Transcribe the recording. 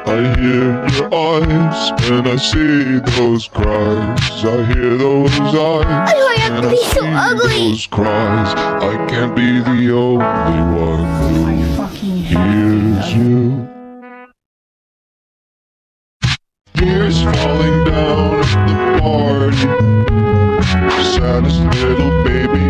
I hear your eyes when I see those cries. I hear those eyes do I have to be so ugly? those cries. I can't be the only one who hears you. Tears falling down at the party. Saddest little baby